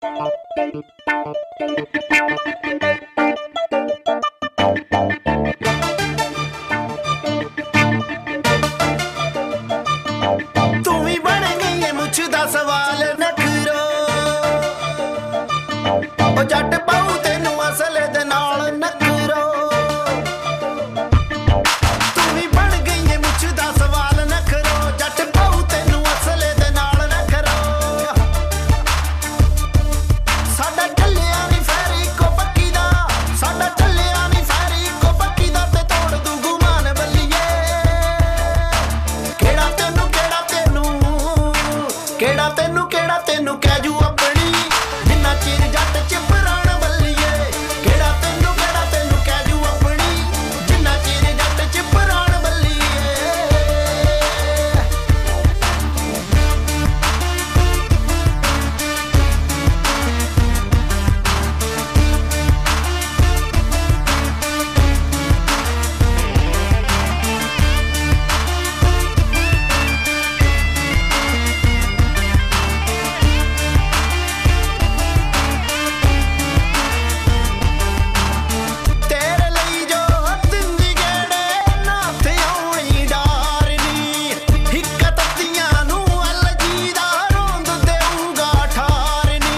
तू भी बन गई है मुझदा सवाल नखरो ओ जट पाऊ तेनू असल दे नाल नखरो तू भी बन गई है मुझदा सवाल नखरो जट पाऊ तेनू असल दे नाल नखरो साडा चलिया नी फैरी को पक्की दा साडा चलिया नी फैरी को पक्की दा ते तोड़ दू गुमान बल्लीए केड़ा तेनू केड़ा तेनू कैजू अपनी जिन्ना चिर जट चिपराण बल्लीए केड़ा तेनू कैजू अपनी जिन्ना चिर जट चिपराण बल्लीए तेरे ਲਈ जो दिंदी गेड़े ना थे आउणी डारनी हिक्क तत्तियां नू अलजी दा रोंद देऊगा ठारनी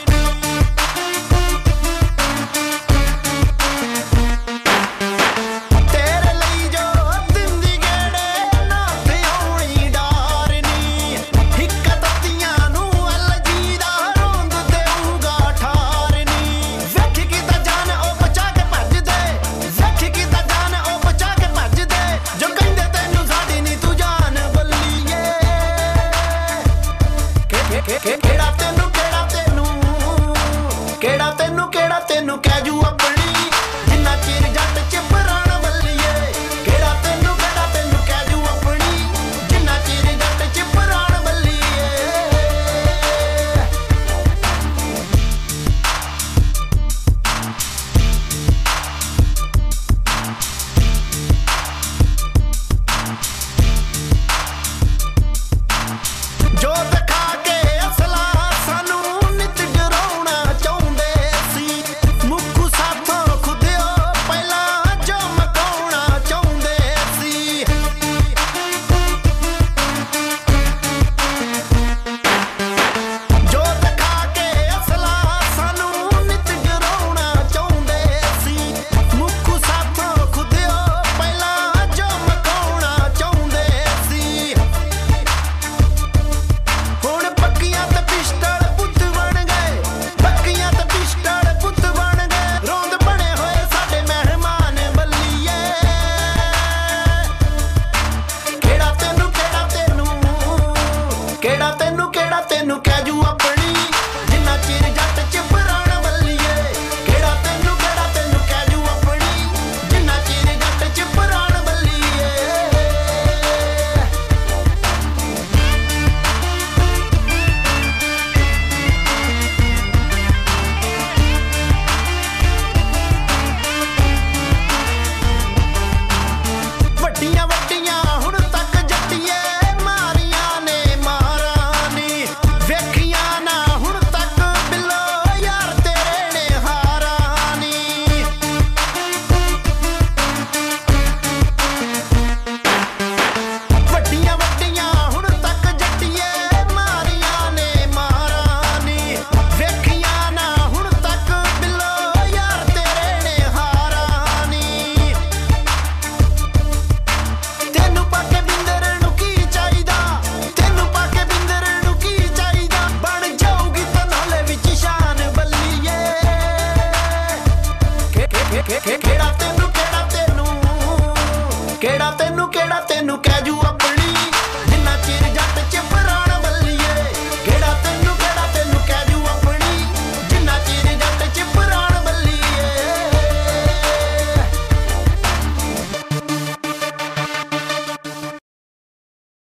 तेरे ਲਈ जो दिंदी गेड़े ना थे आउणी डारनी हिक्क तत्तियां नू अलजी दा रोंद देऊगा ठारनी वेख की ता जान ओ बचा के भज दे वेख की ता जान ओ बचा के भज दे जो कहंदे तैनू साडी नी तू जान बल्लीए केड़ा तेनू कैजू अपनी जिन्ना चिर जट चिपराण बल्लीए केड़ा तेनू कैजू अपनी जिन्ना चिर जट चिपराण बल्लीए जो दिखा के असला सानू नित डराउणा चाहुंदे सी मुक्कू साथों खुदियो पहला जो मकाउणा चाहुंदे सी जो दिखा के असला सानू नित डराउणा चाहुंदे सी मुक्कू साथों खुदियो पहला जो मकाउणा चाहुंदे सी ਹੁਣ ਪੱਕੀਆਂ ਤੇ ਪਿਸਟਲ ਪੁੱਤ ਬਣ ਗਏ ਪੱਕੀਆਂ ਤੇ ਪਿਸਟਲ ਪੁੱਤ ਬਣ ਗਏ ਰੋਂਦ ਬਣੇ ਹੋਏ ਸਾਡੇ ਮਹਿਮਾਨ ਬੱਲੀਏ ਕਿਹੜਾ ਤੈਨੂ ਕਹਿਜੂ ਆਪਣੀ ਜਿੰਨਾ ਚਿਰ ਜੱਟ ਚਿਪਰਾਣ ਬੱਲੀਏ ਕਿਹੜਾ ਤੈਨੂ ਕਹਿਜੂ ਆਪਣੀ ਜਿੰਨਾ ਚਿਰ ਜੱਟ ਚਿਪਰਾਣ ਬੱਲੀਏ ਵੱਡੀਆਂ ਵੱਡੀਆਂ ਹੁਣ ਤੱਕ ਜੱਟੀਏ ਮਾਰੀਆਂ ਨੇ ਮਾਰਾਂ ਨੀ ਵੇਖੀਆਂ ਨਾ ਹੁਣ ਤੱਕ ਬਿੱਲੋ ਯਾਰ ਤੇਰੇ ਨੇ ਹਾਰਾਂ ਨੀ ਵੱਡੀਆਂ ਵੱਡੀਆਂ ਹੁਣ ਤੱਕ ਜੱਟੀਏ ਮਾਰੀਆਂ ਨੇ ਮਾਰਾਂ ਨੀ ਵੇਖੀਆਂ ਨਾ ਹੁਣ ਤੱਕ ਬਿੱਲੋ ਯਾਰ ਤੇਰੇ ਨੇ ਹਾਰਾਂ ਨੀ ਤੈਨੂੰ ਪਾ ਕੇ ਬਿੰਦਰ ਨੂੰ ਕੀ ਚਾਹੀਦਾ ਤੈਨੂੰ ਪਾ ਕੇ ਬਿੰਦਰ ਨੂੰ ਕੀ ਚਾਹੀਦਾ ਬਣ ਜਾਊਗੀ ਤਾਂ ਨਾਲੇ ਵਿੱਚ ਸ਼ਾਨ ਬੱਲੀਏ ਕਿਹੜਾ ਤੈਨੂ ਕਹਿਜੂ ਆਪਣੀ